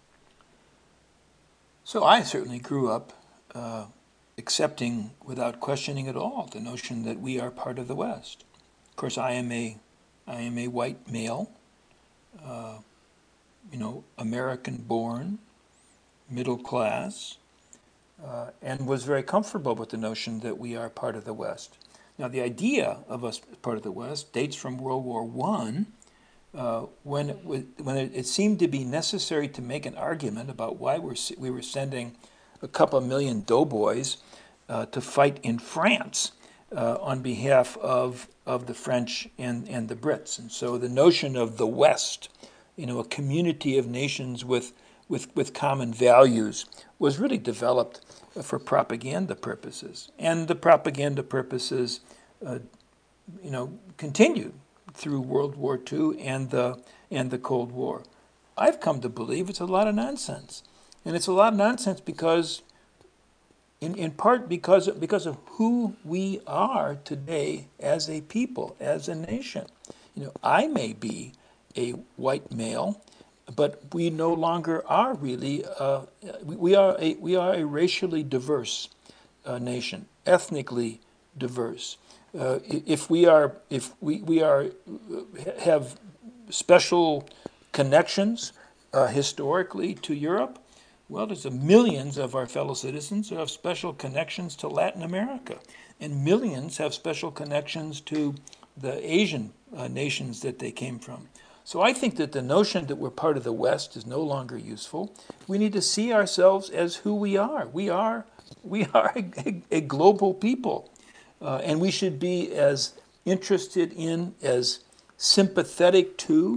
So I certainly grew up uh, accepting, without questioning at all, the notion that we are part of the West. Of course, I am a, I am a white male, uh, you know, American-born, middle class, uh, and was very comfortable with the notion that we are part of the West. Now, the idea of us as part of the West dates from World War One, uh, when it, was, when it, it seemed to be necessary to make an argument about why we're, we were sending a couple million doughboys uh, to fight in France uh, on behalf of of the French and, and the Brits. And so the notion of the West, you know, a community of nations with with, with common values, was really developed for propaganda purposes. And the propaganda purposes, uh, you know, continued through World War Two and the and the Cold War. I've come to believe it's a lot of nonsense. And it's a lot of nonsense because, in, in part because of, because of who we are today as a people, as a nation. You know, I may be a white male, but we no longer are really, uh, we, we, are a, we are a racially diverse uh, nation, ethnically diverse. Uh, if we are, if we, we are, have special connections uh, historically to Europe, well, there's a millions of our fellow citizens who have special connections to Latin America, and millions have special connections to the Asian uh, nations that they came from. So I think that the notion that we're part of the West is no longer useful. We need to see ourselves as who we are. We are, we are a, a global people, uh, and we should be as interested in, as sympathetic to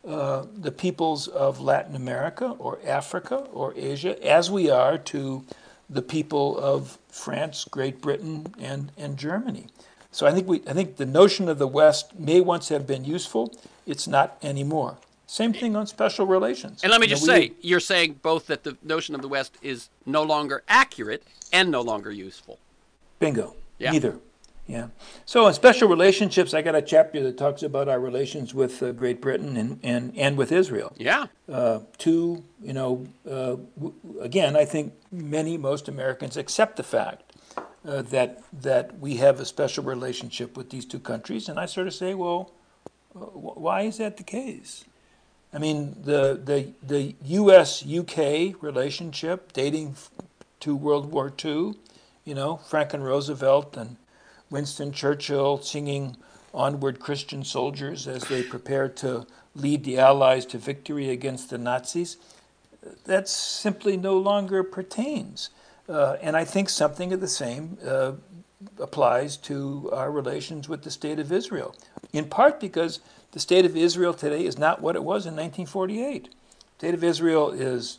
uh, the peoples of Latin America or Africa or Asia as we are to the people of France, Great Britain, and, and Germany. So I think we I think the notion of the West may once have been useful. It's not anymore. Same thing on special relations. And let me You know, just we- say, you're saying both that the notion of the West is no longer accurate and no longer useful. Bingo. Yeah. Neither. Yeah. So in special relationships, I got a chapter that talks about our relations with uh, Great Britain and, and, and with Israel. Yeah. Uh, two, you know, uh, w- again, I think many, most Americans accept the fact uh, that that we have a special relationship with these two countries, and I sort of say, well, uh, wh- why is that the case? I mean, the the the U S U K relationship dating f- to World War Two, you know, Franklin Roosevelt and Winston Churchill singing "Onward, Christian Soldiers" as they prepared to lead the Allies to victory against the Nazis. That simply no longer pertains. Uh, and I think something of the same uh, applies to our relations with the State of Israel, in part because the State of Israel today is not what it was in nineteen forty-eight. The State of Israel is,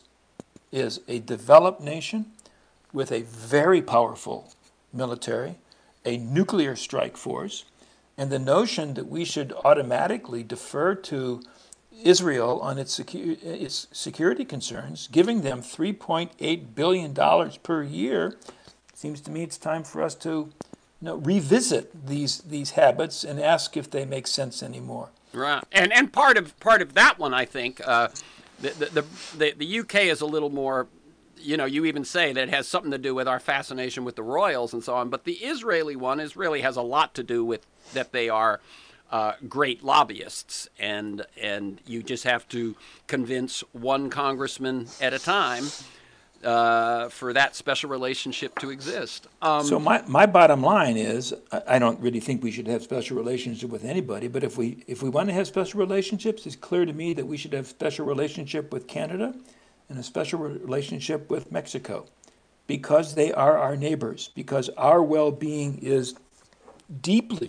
is a developed nation with a very powerful military, a nuclear strike force, and the notion that we should automatically defer to Israel on its, secu- its security concerns, giving them three point eight billion dollars per year, seems to me it's time for us to you know, revisit these, these habits and ask if they make sense anymore. Right. And and part of part of that one, I think, uh, the, the the the U K is a little more. You know, you even say that it has something to do with our fascination with the royals and so on. But the Israeli one is really has a lot to do with that they are uh, great lobbyists, and and you just have to convince one congressman at a time uh, for that special relationship to exist. Um, So my, my bottom line is, I I don't really think we should have special relationship with anybody, but if we if we want to have special relationships, it's clear to me that we should have special relationship with Canada and a special relationship with Mexico, because they are our neighbors, because our well-being is deeply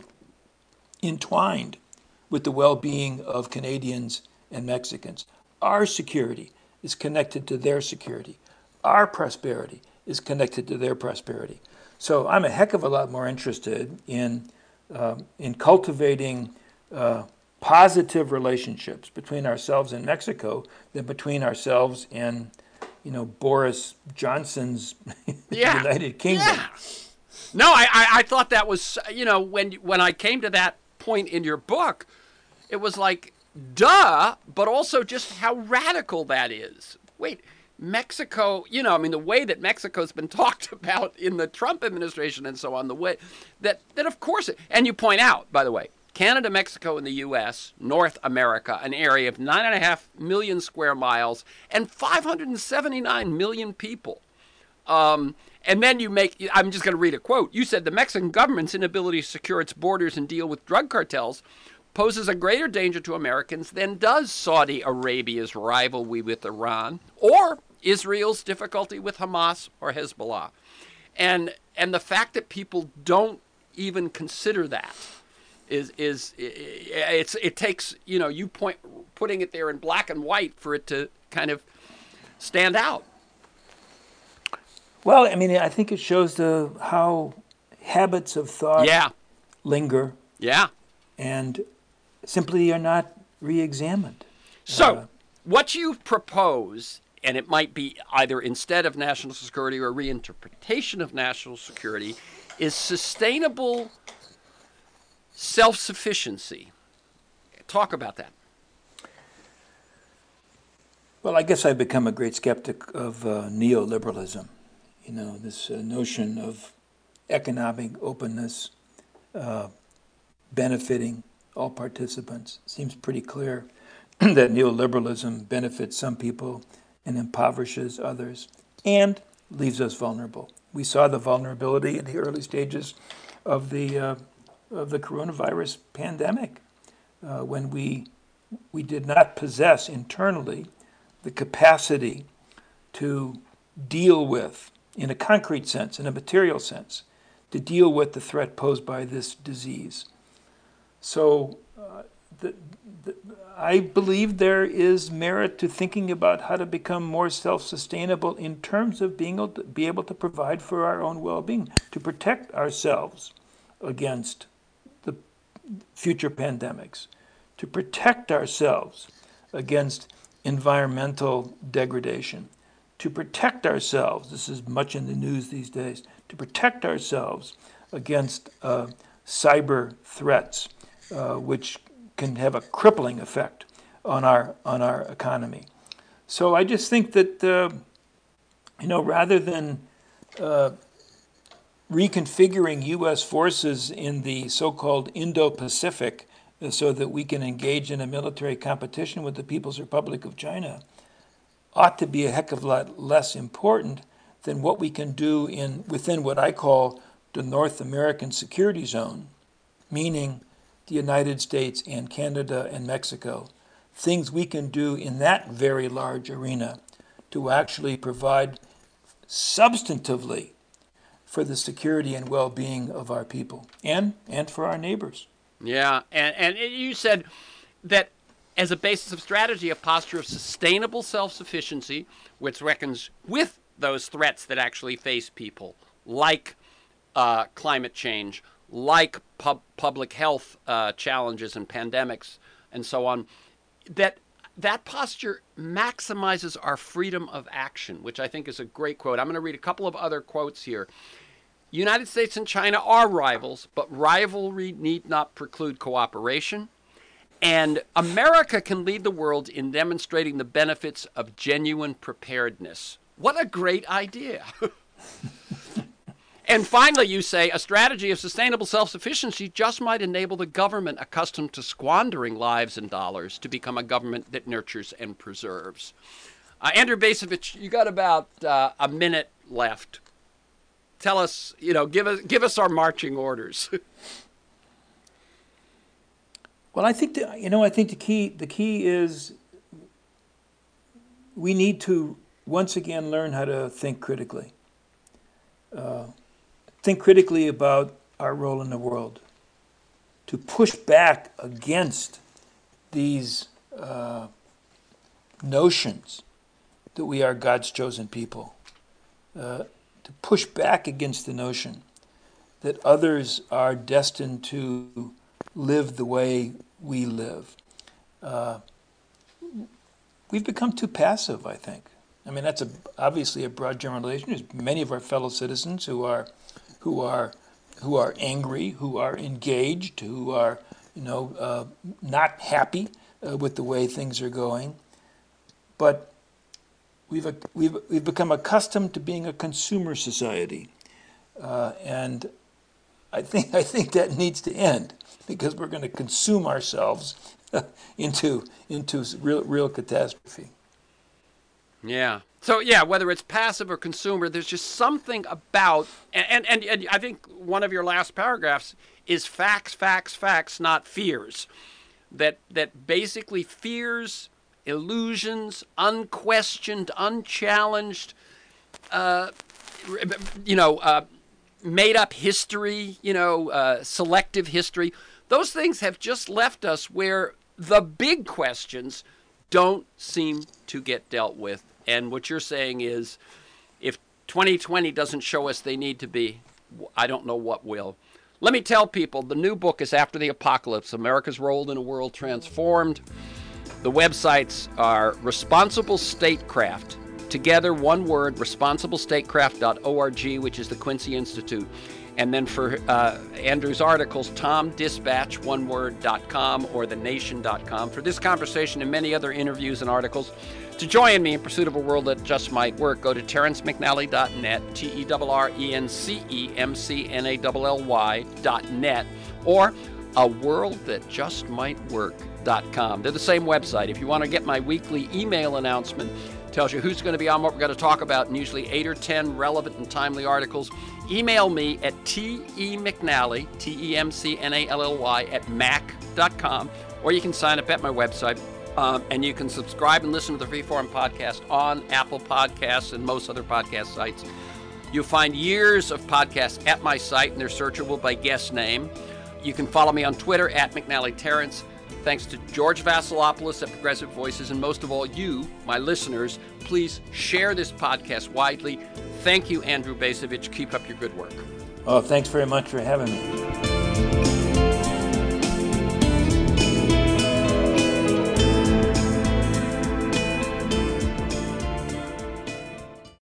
entwined with the well-being of Canadians and Mexicans. Our security is connected to their security. Our prosperity is connected to their prosperity. So I'm a heck of a lot more interested in um, in cultivating uh, positive relationships between ourselves and Mexico than between ourselves and, you know, Boris Johnson's Yeah. United Kingdom. Yeah. No, I, I, I thought that was, you know, when when I came to that point in your book, it was like, duh, but also just how radical that is. Wait, Mexico, you know, I mean, the way that Mexico's been talked about in the Trump administration and so on, the way that, that of course, and you point out, by the way, Canada, Mexico, and the U S, North America, an area of nine and a half million square miles and five hundred seventy-nine million people. Um, and then you make, I'm just going to read a quote. You said the Mexican government's inability to secure its borders and deal with drug cartels poses a greater danger to Americans than does Saudi Arabia's rivalry with Iran or Israel's difficulty with Hamas or Hezbollah. And and the fact that people don't even consider that is is it's it takes, you know, you point putting it there in black and white for it to kind of stand out. Well, I mean, I think it shows the how habits of thought Yeah. linger Yeah. and simply are not re-examined. So, what you propose, and it might be either instead of national security or reinterpretation of national security, is sustainable self-sufficiency. Talk about that. Well, I guess I've become a great skeptic of uh, neoliberalism. You know, this uh, notion of economic openness uh, benefiting all participants. Seems pretty clear that neoliberalism benefits some people and impoverishes others and leaves us vulnerable. We saw the vulnerability in the early stages of the uh, of the coronavirus pandemic uh, when we we did not possess internally the capacity to deal with, in a concrete sense, in a material sense, to deal with the threat posed by this disease. So uh, the, the, I believe there is merit to thinking about how to become more self-sustainable in terms of being able to, be able to provide for our own well-being, to protect ourselves against the future pandemics, to protect ourselves against environmental degradation, to protect ourselves, this is much in the news these days, to protect ourselves against uh, cyber threats, uh, which can have a crippling effect on our on our economy. So I just think that, uh, you know, rather than uh, reconfiguring U S forces in the so-called Indo-Pacific so that we can engage in a military competition with the People's Republic of China, ought to be a heck of a lot less important than what we can do in within what I call the North American security zone, meaning the United States and Canada and Mexico. Things we can do in that very large arena to actually provide substantively for the security and well-being of our people and, and for our neighbors. Yeah, and, and you said that as a basis of strategy, a posture of sustainable self-sufficiency, which reckons with those threats that actually face people, like uh, climate change, like pub- public health uh, challenges and pandemics, and so on, that that posture maximizes our freedom of action, which I think is a great quote. I'm going to read a couple of other quotes here. United States and China are rivals, but rivalry need not preclude cooperation. And America can lead the world in demonstrating the benefits of genuine preparedness. What a great idea. And finally, you say a strategy of sustainable self-sufficiency just might enable the government accustomed to squandering lives and dollars to become a government that nurtures and preserves. Uh, Andrew Bacevich, you got about uh, a minute left. Tell us, you know, give us give us our marching orders. Well, I think the, you know, I think the key the key is we need to once again learn how to think critically. Uh, think critically about our role in the world. To push back against these uh, notions that we are God's chosen people. Uh, to push back against the notion that others are destined to live the way we live. Uh, we've become too passive, I think. I mean, that's a, obviously a broad generalization. There's many of our fellow citizens who are, who are, who are angry, who are engaged, who are, you know, uh, not happy uh, with the way things are going. But we've we've we've become accustomed to being a consumer society, uh, and I think I think that needs to end, because we're going to consume ourselves into into real real catastrophe. Yeah. So yeah, whether it's passive or consumer, there's just something about, and and, and I think one of your last paragraphs is facts, facts, facts, not fears. That that basically fears, illusions, unquestioned, unchallenged, uh, you know, uh, made-up history, you know, uh, selective history. Those things have just left us where the big questions don't seem to get dealt with. And what you're saying is, if twenty twenty doesn't show us they need to be, I don't know what will. Let me tell people, the new book is After the Apocalypse, America's Role in a World Transformed. The websites are Responsible Statecraft. Together, one word, responsible statecraft dot org, which is the Quincy Institute. And then for uh, Andrew's articles, tom dispatch, one word, dot com or the nation dot com. For this conversation and many other interviews and articles, to join me in pursuit of a world that just might work, go to terrence mcnally dot net, T E R R E N C E M C N A L L Y dot net, or a world that just might work dot com. They're the same website. If you want to get my weekly email announcement, tells you who's going to be on, what we're going to talk about, and usually eight or ten relevant and timely articles, email me at temcnally, T E M C N A L L Y, at mac dot com, or you can sign up at my website. Um, and you can subscribe and listen to the Freeform podcast on Apple Podcasts and most other podcast sites. You'll find years of podcasts at my site, and they're searchable by guest name. You can follow me on Twitter at McNally Terrence. Thanks to George Vasilopoulos at Progressive Voices, and most of all, you, my listeners. Please share this podcast widely. Thank you, Andrew Bacevich. Keep up your good work. Oh, thanks very much for having me.